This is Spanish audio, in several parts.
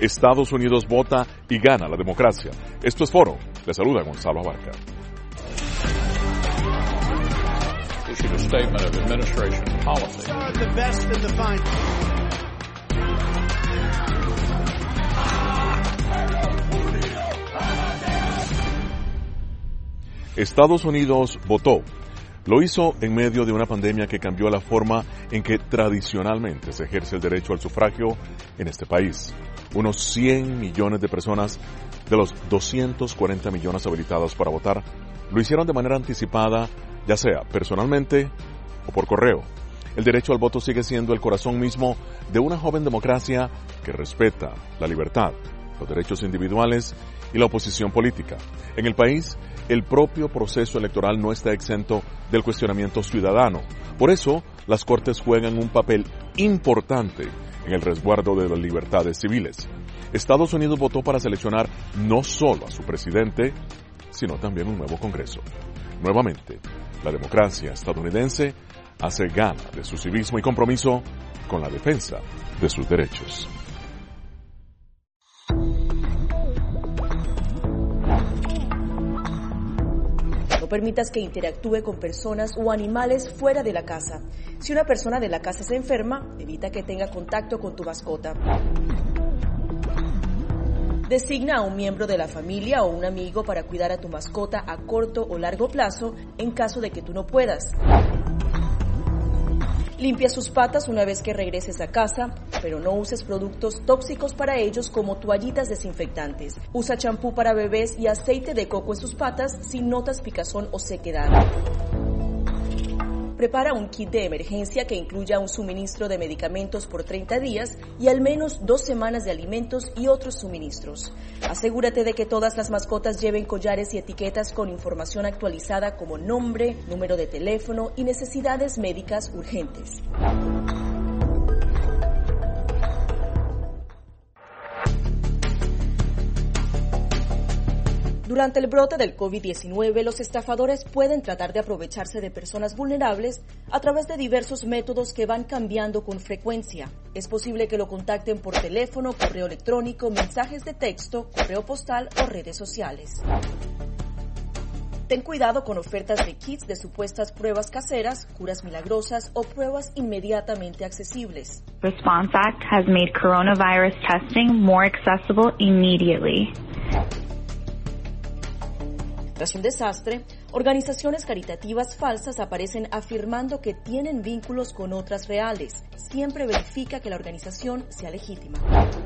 Estados Unidos vota y gana la democracia. Esto es Foro. Le saluda Gonzalo Abarca. Issued a statement of administration policy. The best and the fine. Estados Unidos votó. Lo hizo en medio de una pandemia que cambió la forma en que tradicionalmente se ejerce el derecho al sufragio en este país. Unos 100 millones de personas de los 240 millones habilitados para votar lo hicieron de manera anticipada, ya sea personalmente o por correo. El derecho al voto sigue siendo el corazón mismo de una joven democracia que respeta la libertad, los derechos individuales y la oposición política. En el país, el propio proceso electoral no está exento del cuestionamiento ciudadano. Por eso, las Cortes juegan un papel importante en el resguardo de las libertades civiles. Estados Unidos votó para seleccionar no solo a su presidente, sino también un nuevo Congreso. Nuevamente, la democracia estadounidense hace gala de su civismo y compromiso con la defensa de sus derechos. No permitas que interactúe con personas o animales fuera de la casa. Si una persona de la casa se enferma, evita que tenga contacto con tu mascota. Designa a un miembro de la familia o un amigo para cuidar a tu mascota a corto o largo plazo en caso de que tú no puedas. Limpia sus patas una vez que regreses a casa, pero no uses productos tóxicos para ellos como toallitas desinfectantes. Usa champú para bebés y aceite de coco en sus patas si notas picazón o sequedad. Prepara un kit de emergencia que incluya un suministro de medicamentos por 30 días y al menos 2 semanas de alimentos y otros suministros. Asegúrate de que todas las mascotas lleven collares y etiquetas con información actualizada como nombre, número de teléfono y necesidades médicas urgentes. Durante el brote del COVID-19, los estafadores pueden tratar de aprovecharse de personas vulnerables a través de diversos métodos que van cambiando con frecuencia. Es posible que lo contacten por teléfono, correo electrónico, mensajes de texto, correo postal o redes sociales. Ten cuidado con ofertas de kits de supuestas pruebas caseras, curas milagrosas o pruebas inmediatamente accesibles. Response Act has made coronavirus testing more accessible immediately. Tras un desastre, organizaciones caritativas falsas aparecen afirmando que tienen vínculos con otras reales. Siempre verifica que la organización sea legítima.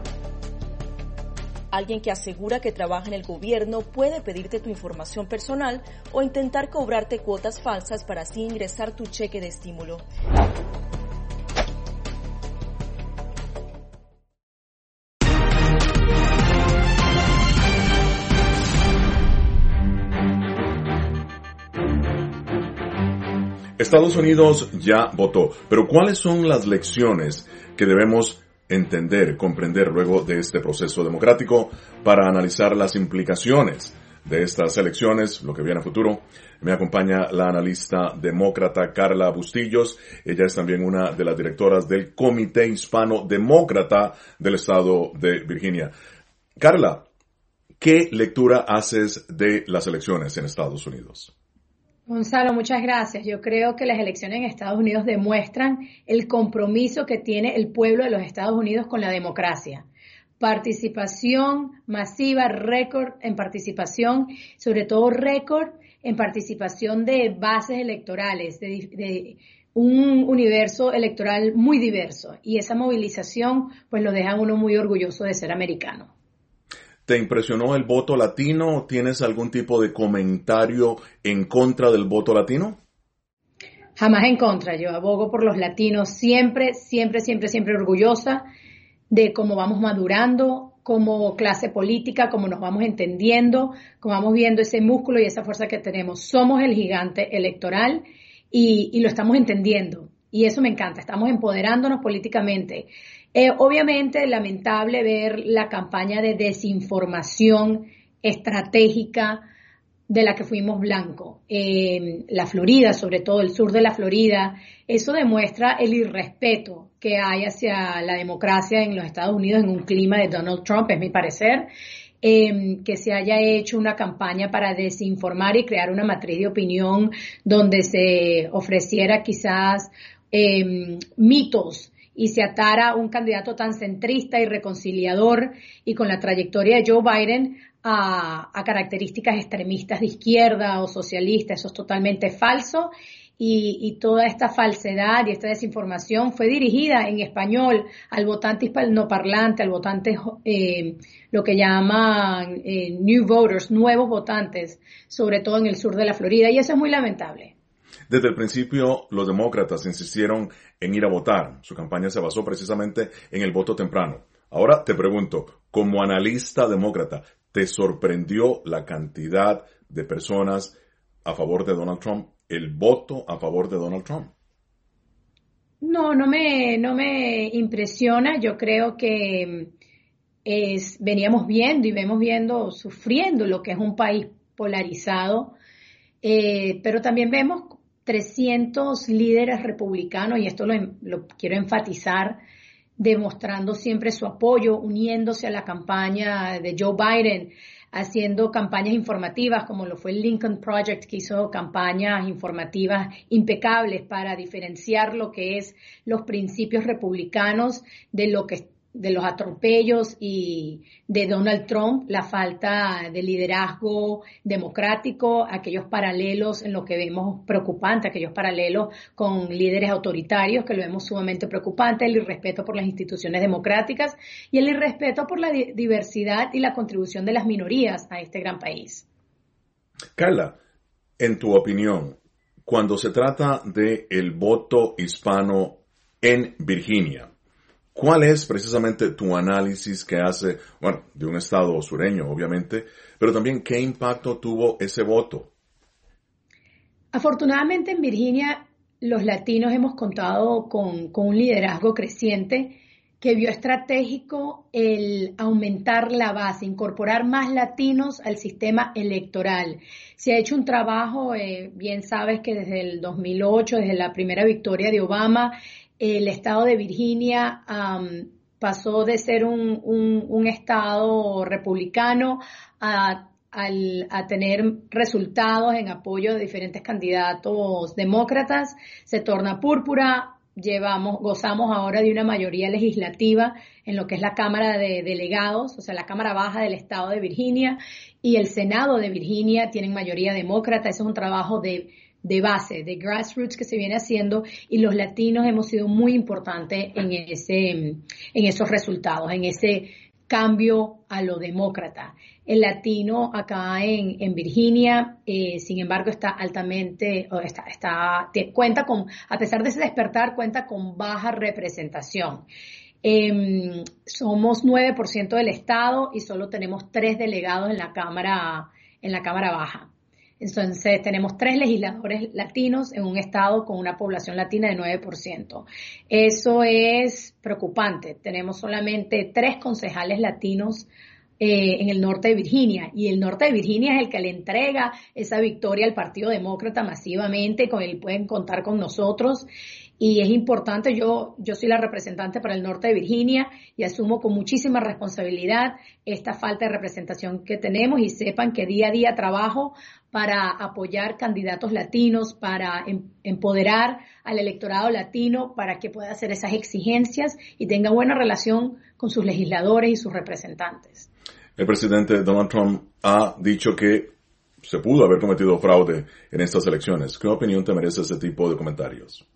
Alguien que asegura que trabaja en el gobierno puede pedirte tu información personal o intentar cobrarte cuotas falsas para así ingresar tu cheque de estímulo. Estados Unidos ya votó, pero ¿cuáles son las lecciones que debemos entender, comprender luego de este proceso democrático para analizar las implicaciones de estas elecciones, lo que viene a futuro? Me acompaña la analista demócrata Carla Bustillos. Ella es también una de las directoras del Comité Hispano Demócrata del Estado de Virginia. Carla, ¿qué lectura haces de las elecciones en Estados Unidos? Gonzalo, muchas gracias. Yo creo que las elecciones en Estados Unidos demuestran el compromiso que tiene el pueblo de los Estados Unidos con la democracia. Participación masiva, récord en participación, sobre todo récord en participación de bases electorales, de un universo electoral muy diverso. Y esa movilización pues lo deja a uno muy orgulloso de ser americano. ¿Te impresionó el voto latino? ¿Tienes algún tipo de comentario en contra del voto latino? Jamás en contra. Yo abogo por los latinos siempre orgullosa de cómo vamos madurando como clase política, cómo nos vamos entendiendo, cómo vamos viendo ese músculo y esa fuerza que tenemos. Somos el gigante electoral y lo estamos entendiendo. Y eso me encanta. Estamos empoderándonos políticamente. Obviamente, lamentable ver la campaña de desinformación estratégica de la que fuimos blanco. La Florida, sobre todo el sur de la Florida, eso demuestra el irrespeto que hay hacia la democracia en los Estados Unidos en un clima de Donald Trump, es mi parecer. Que se haya hecho una campaña para desinformar y crear una matriz de opinión donde se ofreciera quizás mitos y se atara un candidato tan centrista y reconciliador y con la trayectoria de Joe Biden a características extremistas de izquierda o socialista. Eso es totalmente falso. Y toda esta falsedad y esta desinformación fue dirigida en español al votante hispanoparlante, al votante, lo que llaman new voters, nuevos votantes, sobre todo en el sur de la Florida, y eso es muy lamentable. Desde el principio, los demócratas insistieron en ir a votar. Su campaña se basó precisamente en el voto temprano. Ahora te pregunto, como analista demócrata, ¿te sorprendió la cantidad de personas a favor de Donald Trump? ¿El voto a favor de Donald Trump? No me impresiona. Yo creo que veníamos viendo y vemos viendo, sufriendo lo que es un país polarizado, pero también vemos 300 líderes republicanos, y esto lo quiero enfatizar, demostrando siempre su apoyo, uniéndose a la campaña de Joe Biden, haciendo campañas informativas como lo fue el Lincoln Project, que hizo campañas informativas impecables para diferenciar lo que es los principios republicanos de los atropellos y de Donald Trump, la falta de liderazgo democrático, aquellos paralelos en lo que vemos preocupante, aquellos paralelos con líderes autoritarios que lo vemos sumamente preocupante, el irrespeto por las instituciones democráticas y el irrespeto por la diversidad y la contribución de las minorías a este gran país. Carla, en tu opinión, cuando se trata de el voto hispano en Virginia, ¿cuál es precisamente tu análisis que hace, de un estado sureño, obviamente, pero también qué impacto tuvo ese voto? Afortunadamente en Virginia los latinos hemos contado con un liderazgo creciente que vio estratégico el aumentar la base, incorporar más latinos al sistema electoral. Se ha hecho un trabajo, bien sabes que desde el 2008, desde la primera victoria de Obama, el estado de Virginia pasó de ser un estado republicano a tener resultados en apoyo de diferentes candidatos demócratas, se torna púrpura, gozamos ahora de una mayoría legislativa en lo que es la Cámara de Delegados, o sea, la Cámara Baja del estado de Virginia, y el Senado de Virginia tienen mayoría demócrata. Ese es un trabajo de base, de grassroots que se viene haciendo, y los latinos hemos sido muy importantes en esos resultados, en ese cambio a lo demócrata. El latino acá en Virginia, sin embargo, está altamente, cuenta con, a pesar de ese despertar, cuenta con baja representación. Somos 9% del estado y solo tenemos 3 delegados en la Cámara Baja. Entonces, tenemos 3 legisladores latinos en un estado con una población latina de 9%. Eso es preocupante. Tenemos solamente 3 concejales latinos en el norte de Virginia, y el norte de Virginia es el que le entrega esa victoria al Partido Demócrata masivamente, con él pueden contar con nosotros. Y es importante, yo soy la representante para el norte de Virginia y asumo con muchísima responsabilidad esta falta de representación que tenemos, y sepan que día a día trabajo para apoyar candidatos latinos, para empoderar al electorado latino para que pueda hacer esas exigencias y tenga buena relación con sus legisladores y sus representantes. El presidente Donald Trump ha dicho que se pudo haber cometido fraude en estas elecciones. ¿Qué opinión te merece ese tipo de comentarios?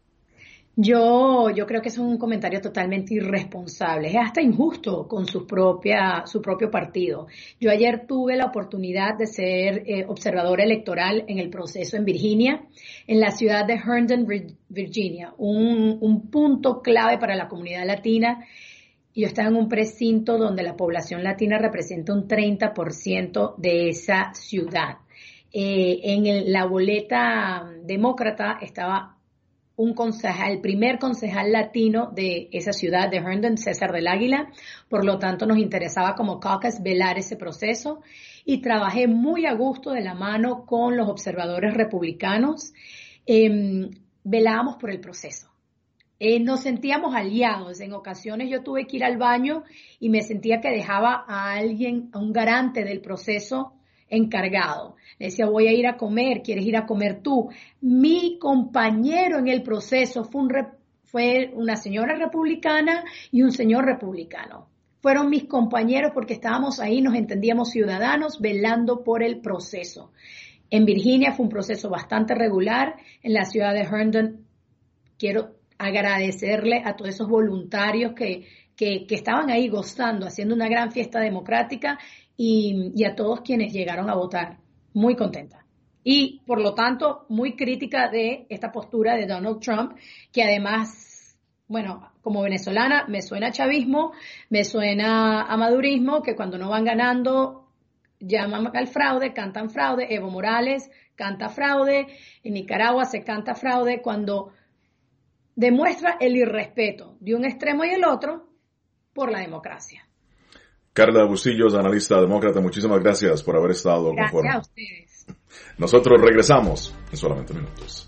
Yo creo que es un comentario totalmente irresponsable, es hasta injusto con su propio partido. Yo ayer tuve la oportunidad de ser observadora electoral en el proceso en Virginia, en la ciudad de Herndon, Virginia, un punto clave para la comunidad latina. Yo estaba en un precinto donde la población latina representa un 30% de esa ciudad. En la boleta demócrata estaba el primer concejal latino de esa ciudad de Herndon, César del Águila. Por lo tanto, nos interesaba como caucus velar ese proceso y trabajé muy a gusto de la mano con los observadores republicanos. Velábamos por el proceso. Nos sentíamos aliados. En ocasiones yo tuve que ir al baño y me sentía que dejaba a alguien, a un garante del proceso encargado. Le decía, voy a ir a comer, ¿quieres ir a comer tú? Mi compañero en el proceso fue una señora republicana y un señor republicano. Fueron mis compañeros porque estábamos ahí, nos entendíamos ciudadanos velando por el proceso. En Virginia fue un proceso bastante regular. En la ciudad de Herndon quiero agradecerle a todos esos voluntarios que estaban ahí gozando, haciendo una gran fiesta democrática y a todos quienes llegaron a votar. Muy contenta. Y, por lo tanto, muy crítica de esta postura de Donald Trump, que además, bueno, como venezolana me suena a chavismo, me suena a madurismo, que cuando no van ganando llaman al fraude, cantan fraude. Evo Morales canta fraude, en Nicaragua se canta fraude cuando demuestra el irrespeto de un extremo y el otro por la democracia. Carla Bustillos, analista demócrata, muchísimas gracias por haber estado Gracias conforme. a ustedes. Nosotros regresamos en solamente minutos.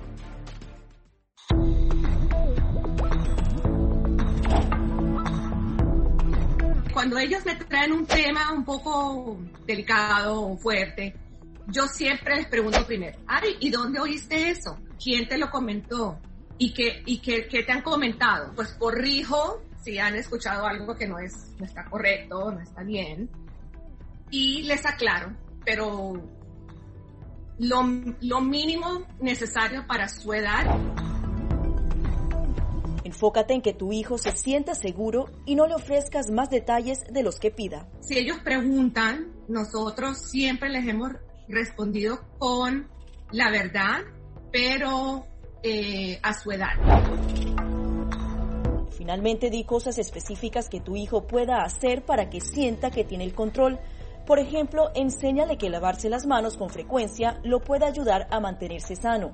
Cuando ellos me traen un tema un poco delicado o fuerte, yo siempre les pregunto primero, Ari, ¿y dónde oíste eso? ¿Quién te lo comentó? ¿Y qué te han comentado? Pues corrijo si han escuchado algo que no está correcto, no está bien, y les aclaro, pero lo mínimo necesario para su edad. Enfócate en que tu hijo se sienta seguro y no le ofrezcas más detalles de los que pida. Si ellos preguntan, nosotros siempre les hemos respondido con la verdad, pero a su edad. Finalmente, di cosas específicas que tu hijo pueda hacer para que sienta que tiene el control. Por ejemplo, enséñale que lavarse las manos con frecuencia lo puede ayudar a mantenerse sano.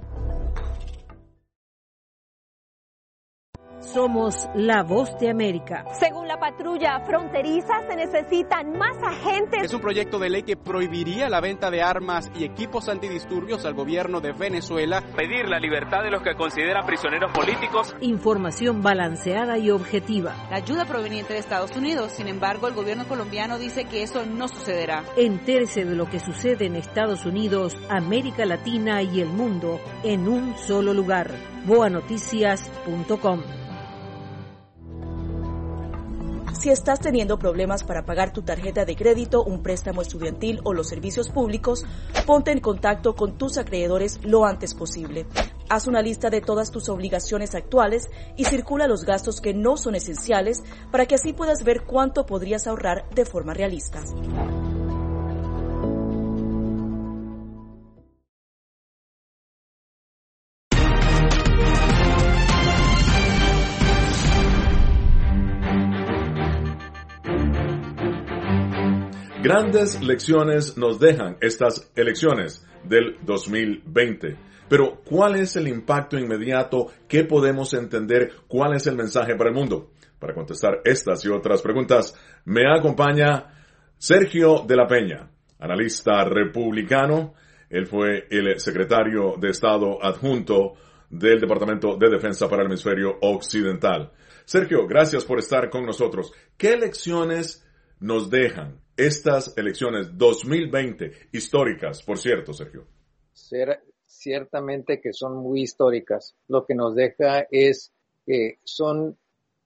Somos la voz de América. Según la patrulla fronteriza, se necesitan más agentes. Es un proyecto de ley que prohibiría la venta de armas y equipos antidisturbios al gobierno de Venezuela. Pedir la libertad de los que consideran prisioneros políticos. Información balanceada y objetiva. La ayuda proveniente de Estados Unidos, sin embargo, el gobierno colombiano dice que eso no sucederá. Entérese de lo que sucede en Estados Unidos, América Latina y el mundo en un solo lugar. boanoticias.com. Si estás teniendo problemas para pagar tu tarjeta de crédito, un préstamo estudiantil o los servicios públicos, ponte en contacto con tus acreedores lo antes posible. Haz una lista de todas tus obligaciones actuales y circula los gastos que no son esenciales para que así puedas ver cuánto podrías ahorrar de forma realista. Grandes lecciones nos dejan estas elecciones del 2020. Pero, ¿cuál es el impacto inmediato? ¿Qué podemos entender? ¿Cuál es el mensaje para el mundo? Para contestar estas y otras preguntas, me acompaña Sergio de la Peña, analista republicano. Él fue el secretario de Estado adjunto del Departamento de Defensa para el Hemisferio Occidental. Sergio, gracias por estar con nosotros. ¿Qué lecciones nos dejan estas elecciones 2020, históricas, por cierto, Sergio? Ciertamente que son muy históricas. Lo que nos deja es que son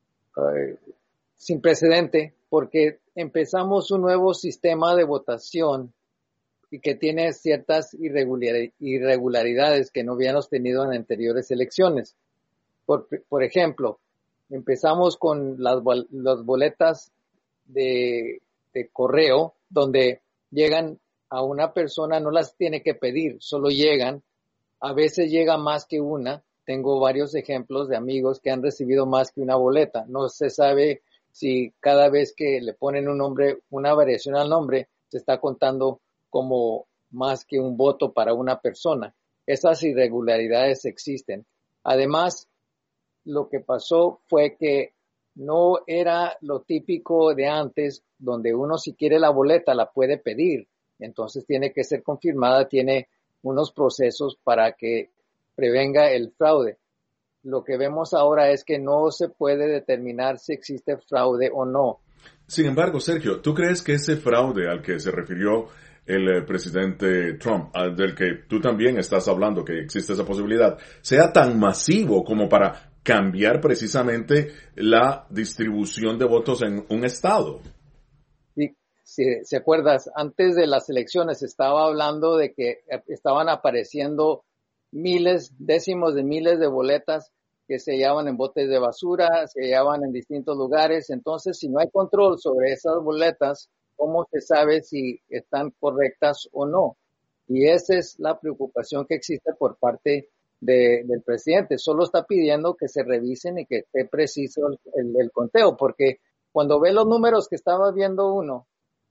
sin precedente, porque empezamos un nuevo sistema de votación y que tiene ciertas irregularidades que no habíamos tenido en anteriores elecciones. Por ejemplo, empezamos con las boletas de correo, donde llegan a una persona, no las tiene que pedir, solo llegan. A veces llega más que una. Tengo varios ejemplos de amigos que han recibido más que una boleta. No se sabe si cada vez que le ponen un nombre, una variación al nombre, se está contando como más que un voto para una persona. Esas irregularidades existen. Además, lo que pasó fue que no era lo típico de antes, donde uno si quiere la boleta la puede pedir, entonces tiene que ser confirmada, tiene unos procesos para que prevenga el fraude. Lo que vemos ahora es que no se puede determinar si existe fraude o no. Sin embargo, Sergio, ¿tú crees que ese fraude al que se refirió el presidente Trump, del que tú también estás hablando, que existe esa posibilidad, sea tan masivo como para cambiar precisamente la distribución de votos en un estado? Sí, si acuerdas, antes de las elecciones estaba hablando de que estaban apareciendo miles, décimos de miles de boletas que se hallaban en botes de basura, se hallaban en distintos lugares. Entonces, si no hay control sobre esas boletas, ¿cómo se sabe si están correctas o no? Y esa es la preocupación que existe por parte del presidente. Solo está pidiendo que se revisen y que esté preciso el conteo, porque cuando ve los números que estaba viendo uno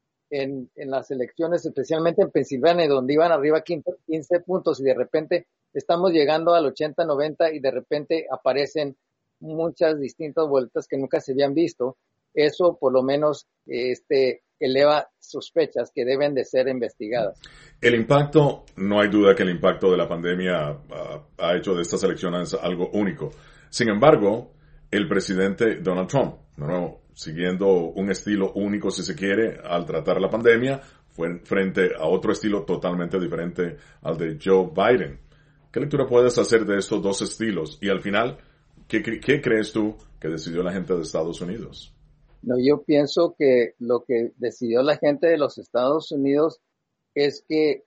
en las elecciones, especialmente en Pensilvania, donde iban arriba 15 puntos y de repente estamos llegando al 80, 90 y de repente aparecen muchas distintas vueltas que nunca se habían visto. Eso por lo menos eleva sospechas que deben de ser investigadas. El impacto, no hay duda que el impacto de la pandemia ha hecho de estas elecciones algo único. Sin embargo, el presidente Donald Trump, siguiendo un estilo único si se quiere al tratar la pandemia, fue frente a otro estilo totalmente diferente al de Joe Biden. ¿Qué lectura puedes hacer de estos dos estilos? Y al final, ¿qué crees tú que decidió la gente de Estados Unidos? No, yo pienso que lo que decidió la gente de los Estados Unidos es que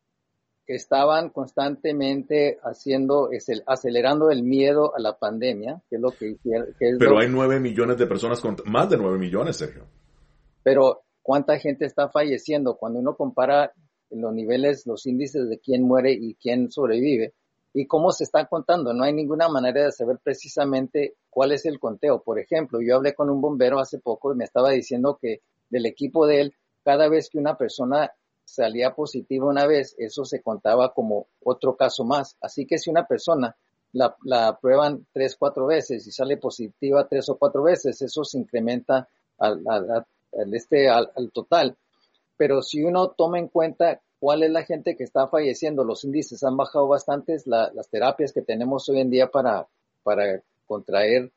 estaban constantemente acelerando el miedo a la pandemia, que es lo que hicieron. Pero hay 9 millones de personas, más de 9 millones, Sergio. Pero ¿cuánta gente está falleciendo? Cuando uno compara los niveles, los índices de quién muere y quién sobrevive, y cómo se está contando, no hay ninguna manera de saber precisamente cuál es el conteo. Por ejemplo, yo hablé con un bombero hace poco y me estaba diciendo que del equipo de él, cada vez que una persona salía positiva una vez, eso se contaba como otro caso más. Así que si una persona la prueban 3, 4 veces y sale positiva 3 o 4 veces, eso se incrementa al total. Pero si uno toma en cuenta cuál es la gente que está falleciendo, los índices han bajado bastante, las terapias que tenemos hoy en día para contraer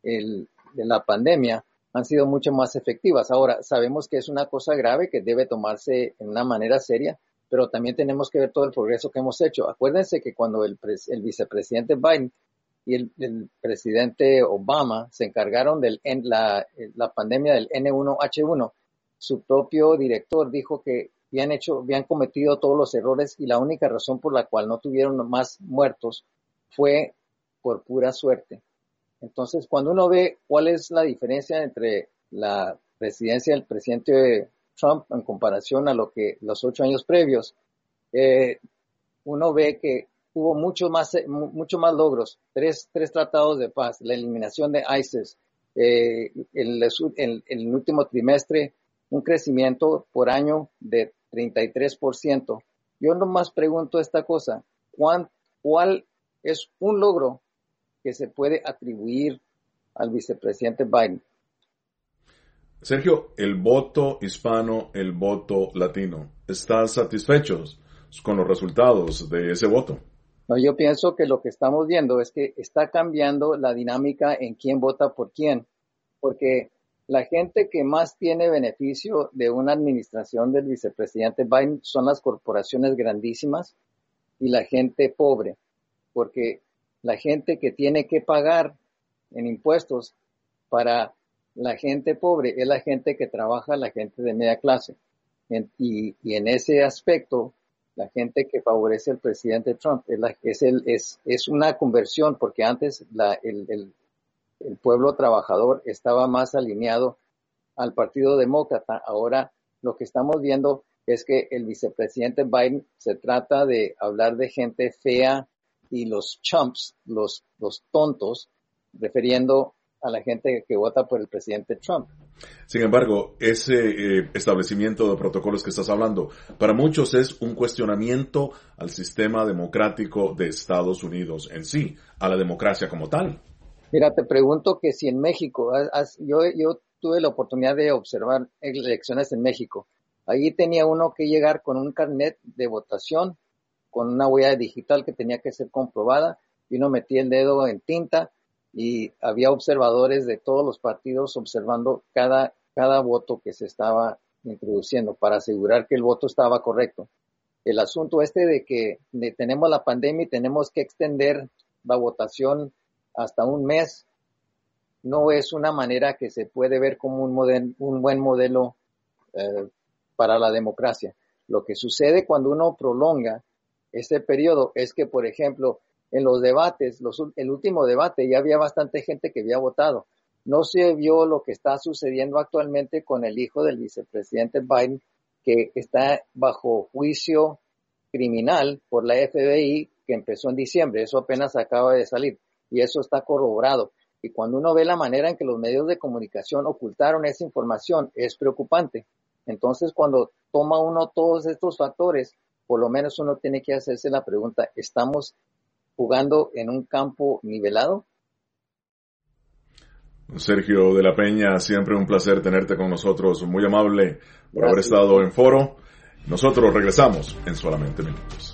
la pandemia han sido mucho más efectivas. Ahora, sabemos que es una cosa grave que debe tomarse en una manera seria, pero también tenemos que ver todo el progreso que hemos hecho. Acuérdense que cuando el vicepresidente Biden y el presidente Obama se encargaron de la pandemia del N1H1, su propio director dijo que habían cometido todos los errores y la única razón por la cual no tuvieron más muertos fue por pura suerte. Entonces, cuando uno ve cuál es la diferencia entre la presidencia del presidente Trump en comparación a los 8 años previos, uno ve que hubo mucho más logros, tres tratados de paz, la eliminación de ISIS, en el último trimestre, un crecimiento por año de 33%. Yo nomás pregunto esta cosa, ¿cuál es un logro que se puede atribuir al vicepresidente Biden? Sergio, el voto hispano, el voto latino, ¿están satisfechos con los resultados de ese voto? No, yo pienso que lo que estamos viendo es que está cambiando la dinámica en quién vota por quién, porque la gente que más tiene beneficio de una administración del vicepresidente Biden son las corporaciones grandísimas y la gente pobre, porque la gente que tiene que pagar en impuestos para la gente pobre es la gente que trabaja, la gente de media clase. Y en ese aspecto, la gente que favorece al presidente Trump es una conversión, porque antes el pueblo trabajador estaba más alineado al Partido Demócrata. Ahora lo que estamos viendo es que el vicepresidente Biden se trata de hablar de gente fea y los chumps, los tontos, refiriendo a la gente que vota por el presidente Trump. Sin embargo, ese establecimiento de protocolos que estás hablando, para muchos es un cuestionamiento al sistema democrático de Estados Unidos en sí, a la democracia como tal. Mira, te pregunto que si en México, yo tuve la oportunidad de observar elecciones en México. Allí tenía uno que llegar con un carnet de votación, con una huella digital que tenía que ser comprobada, y uno metía el dedo en tinta y había observadores de todos los partidos observando cada voto que se estaba introduciendo para asegurar que el voto estaba correcto. El asunto de que tenemos la pandemia y tenemos que extender la votación hasta un mes, no es una manera que se puede ver como un buen modelo para la democracia. Lo que sucede cuando uno prolonga ese periodo es que, por ejemplo, en los debates, el último debate, ya había bastante gente que había votado. No se vio lo que está sucediendo actualmente con el hijo del vicepresidente Biden, que está bajo juicio criminal por la FBI, que empezó en diciembre. Eso apenas acaba de salir y eso está corroborado. Y cuando uno ve la manera en que los medios de comunicación ocultaron esa información, es preocupante. Entonces, cuando toma uno todos estos factores, por lo menos uno tiene que hacerse la pregunta, ¿estamos jugando en un campo nivelado? Sergio de la Peña, siempre un placer tenerte con nosotros, muy amable por haber estado en Foro. Nosotros regresamos en solamente minutos.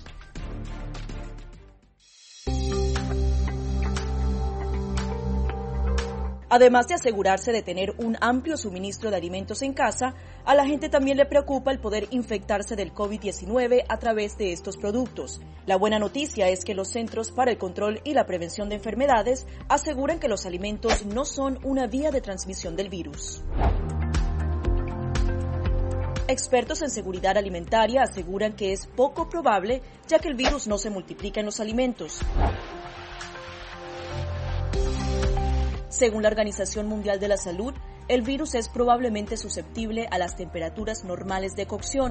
Además de asegurarse de tener un amplio suministro de alimentos en casa, a la gente también le preocupa el poder infectarse del COVID-19 a través de estos productos. La buena noticia es que los Centros para el Control y la Prevención de Enfermedades aseguran que los alimentos no son una vía de transmisión del virus. Expertos en seguridad alimentaria aseguran que es poco probable, ya que el virus no se multiplica en los alimentos. Según la Organización Mundial de la Salud, el virus es probablemente susceptible a las temperaturas normales de cocción.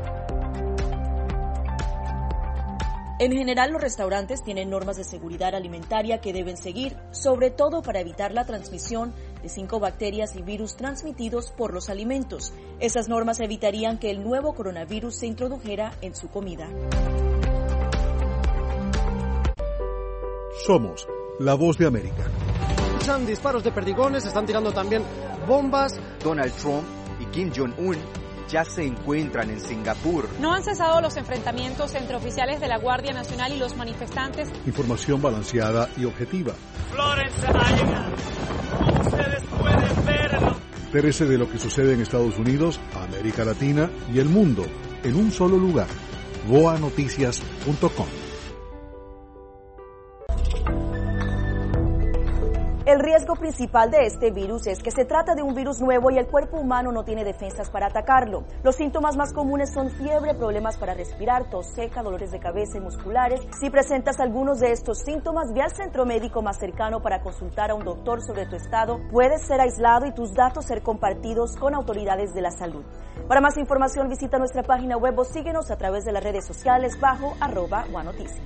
En general, los restaurantes tienen normas de seguridad alimentaria que deben seguir, sobre todo para evitar la transmisión de 5 bacterias y virus transmitidos por los alimentos. Esas normas evitarían que el nuevo coronavirus se introdujera en su comida. Somos la voz de América. Disparos de perdigones, están tirando también bombas. Donald Trump y Kim Jong-un ya se encuentran en Singapur. No han cesado los enfrentamientos entre oficiales de la Guardia Nacional y los manifestantes. Información balanceada y objetiva. Florence ha llegado. Como ustedes pueden verlo. Entérese de lo que sucede en Estados Unidos, América Latina y el mundo en un solo lugar. voanoticias.com. El riesgo principal de este virus es que se trata de un virus nuevo y el cuerpo humano no tiene defensas para atacarlo. Los síntomas más comunes son fiebre, problemas para respirar, tos seca, dolores de cabeza y musculares. Si presentas algunos de estos síntomas, ve al centro médico más cercano para consultar a un doctor sobre tu estado. Puedes ser aislado y tus datos ser compartidos con autoridades de la salud. Para más información, visita nuestra página web o síguenos a través de las redes sociales bajo @OneNoticias.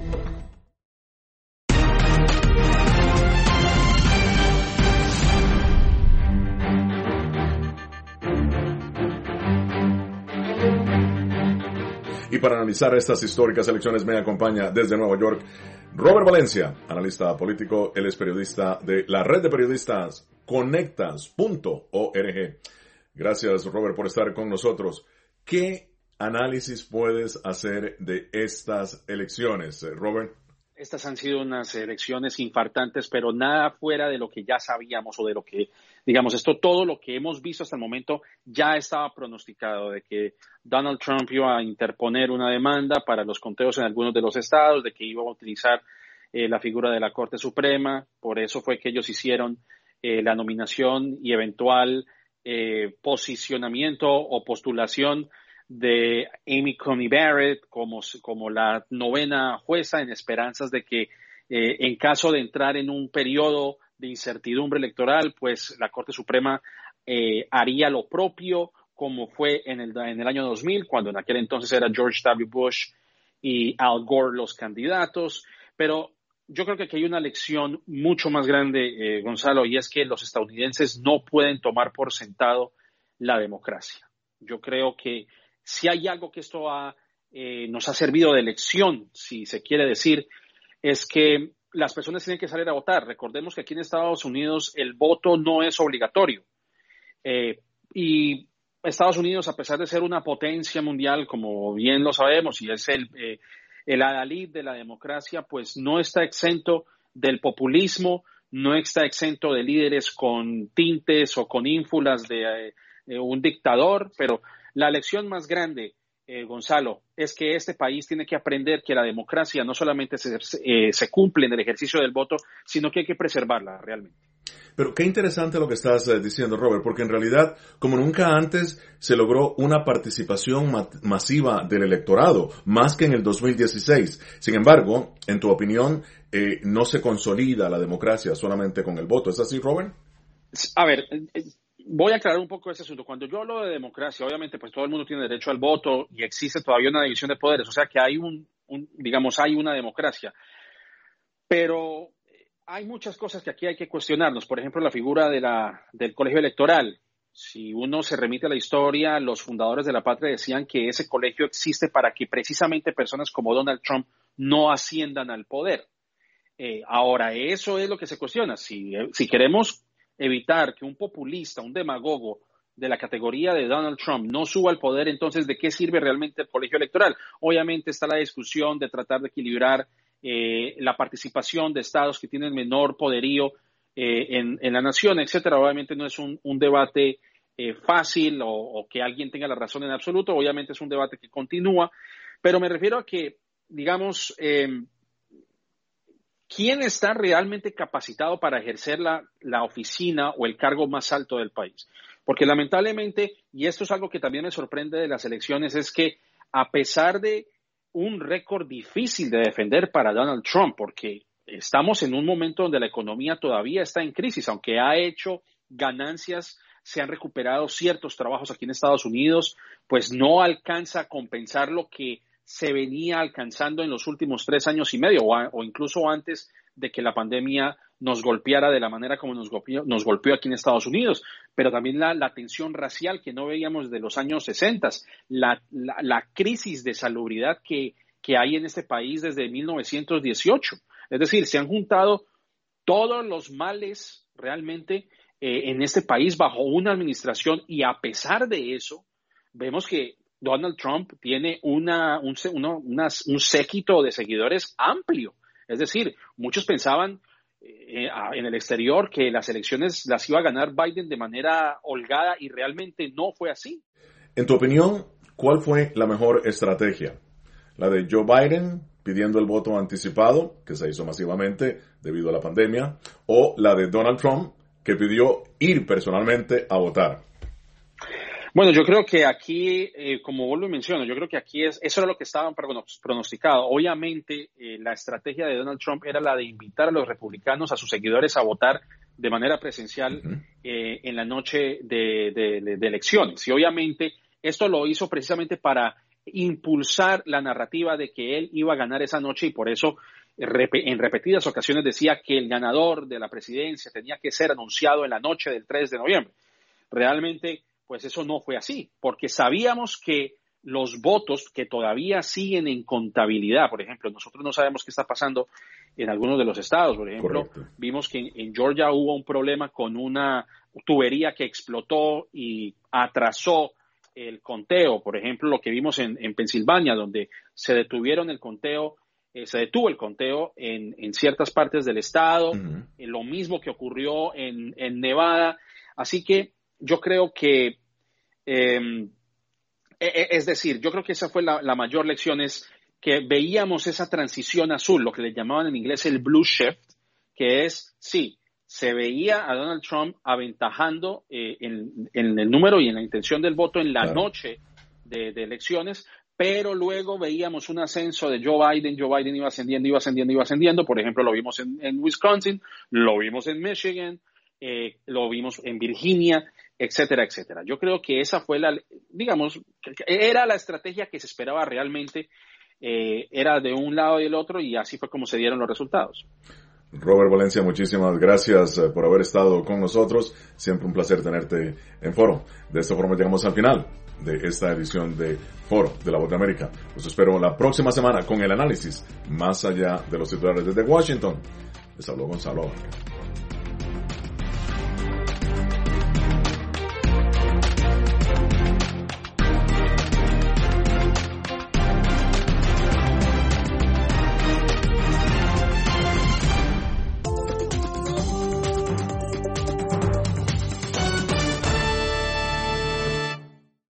Y para analizar estas históricas elecciones me acompaña desde Nueva York Robert Valencia, analista político. Él es periodista de la red de periodistas Conectas.org. Gracias, Robert, por estar con nosotros. ¿Qué análisis puedes hacer de estas elecciones, Robert? Estas han sido unas elecciones infartantes, pero nada fuera de lo que ya sabíamos o de lo que, digamos, todo lo que hemos visto hasta el momento ya estaba pronosticado, de que Donald Trump iba a interponer una demanda para los conteos en algunos de los estados, de que iba a utilizar la figura de la Corte Suprema. Por eso fue que ellos hicieron la nominación y eventual posicionamiento o postulación de Amy Coney Barrett como la 9ª jueza, en esperanzas de que en caso de entrar en un periodo de incertidumbre electoral, pues la Corte Suprema haría lo propio, como fue en el año 2000, cuando en aquel entonces era George W. Bush y Al Gore los candidatos. Pero yo creo que aquí hay una lección mucho más grande, Gonzalo, y es que los estadounidenses no pueden tomar por sentado la democracia. Yo creo que si hay algo que esto nos ha servido de lección, si se quiere decir, es que las personas tienen que salir a votar. Recordemos que aquí en Estados Unidos el voto no es obligatorio. Y Estados Unidos, a pesar de ser una potencia mundial, como bien lo sabemos, y es el adalid de la democracia, pues no está exento del populismo, no está exento de líderes con tintes o con ínfulas de un dictador, pero la lección más grande, Gonzalo, es que este país tiene que aprender que la democracia no solamente se cumple en el ejercicio del voto, sino que hay que preservarla realmente. Pero qué interesante lo que estás diciendo, Robert, porque en realidad, como nunca antes, se logró una participación masiva del electorado, más que en el 2016. Sin embargo, en tu opinión, no se consolida la democracia solamente con el voto. ¿Es así, Robert? A ver, voy a aclarar un poco ese asunto. Cuando yo hablo de democracia, obviamente, pues todo el mundo tiene derecho al voto y existe todavía una división de poderes, o sea que hay hay una democracia. Pero hay muchas cosas que aquí hay que cuestionarnos. Por ejemplo, la figura del colegio electoral. Si uno se remite a la historia, los fundadores de la patria decían que ese colegio existe para que precisamente personas como Donald Trump no asciendan al poder. Ahora, eso es lo que se cuestiona. Si queremos evitar que un populista, un demagogo de la categoría de Donald Trump no suba al poder, entonces, ¿de qué sirve realmente el colegio electoral? Obviamente está la discusión de tratar de equilibrar la participación de estados que tienen menor poderío en la nación, etcétera. Obviamente no es un debate fácil o que alguien tenga la razón en absoluto. Obviamente es un debate que continúa, pero me refiero a que, digamos, ¿quién está realmente capacitado para ejercer la oficina o el cargo más alto del país? Porque lamentablemente, y esto es algo que también me sorprende de las elecciones, es que a pesar de un récord difícil de defender para Donald Trump, porque estamos en un momento donde la economía todavía está en crisis, aunque ha hecho ganancias, se han recuperado ciertos trabajos aquí en Estados Unidos, pues no alcanza a compensar lo que se venía alcanzando en los últimos 3 años y medio o incluso antes de que la pandemia nos golpeara de la manera como nos golpeó aquí en Estados Unidos, pero también la tensión racial que no veíamos desde los años 60, la crisis de salubridad que hay en este país desde 1918. Es decir, se han juntado todos los males realmente en este país bajo una administración y a pesar de eso, vemos que Donald Trump tiene un séquito de seguidores amplio. Es decir, muchos pensaban en el exterior que las elecciones las iba a ganar Biden de manera holgada y realmente no fue así. En tu opinión, ¿cuál fue la mejor estrategia? ¿La de Joe Biden pidiendo el voto anticipado, que se hizo masivamente debido a la pandemia, o la de Donald Trump, que pidió ir personalmente a votar? Bueno, yo creo que aquí, como vos lo mencionas, yo creo que aquí eso era lo que estaban pronosticado. Obviamente, la estrategia de Donald Trump era la de invitar a los republicanos, a sus seguidores, a votar de manera presencial en la noche de elecciones. Y obviamente, esto lo hizo precisamente para impulsar la narrativa de que él iba a ganar esa noche y por eso en repetidas ocasiones decía que el ganador de la presidencia tenía que ser anunciado en la noche del 3 de noviembre. Realmente, pues eso no fue así, porque sabíamos que los votos que todavía siguen en contabilidad, por ejemplo, nosotros no sabemos qué está pasando en algunos de los estados. Por ejemplo, correcto, vimos que en Georgia hubo un problema con una tubería que explotó y atrasó el conteo. Por ejemplo, lo que vimos en Pensilvania, donde se detuvo el conteo en ciertas partes del estado, lo mismo que ocurrió en Nevada. Así que yo creo que, es decir, yo creo que esa fue la mayor lección, es que veíamos esa transición azul, lo que le llamaban en inglés el blue shift, que es, sí, se veía a Donald Trump aventajando en el número y en la intención del voto en la noche de elecciones, pero luego veíamos un ascenso de Joe Biden iba ascendiendo, por ejemplo, lo vimos en Wisconsin, lo vimos en Michigan, lo vimos en Virginia, etcétera, etcétera. Yo creo que esa fue era la estrategia que se esperaba realmente era de un lado y del otro, y así fue como se dieron los resultados. Robert Valencia, muchísimas gracias por haber estado con nosotros. Siempre un placer tenerte en Foro. De esta forma llegamos al final de esta edición de Foro de La Voz de América. Los espero la próxima semana con el análisis más allá de los titulares desde Washington. Les habló Gonzalo Vargas.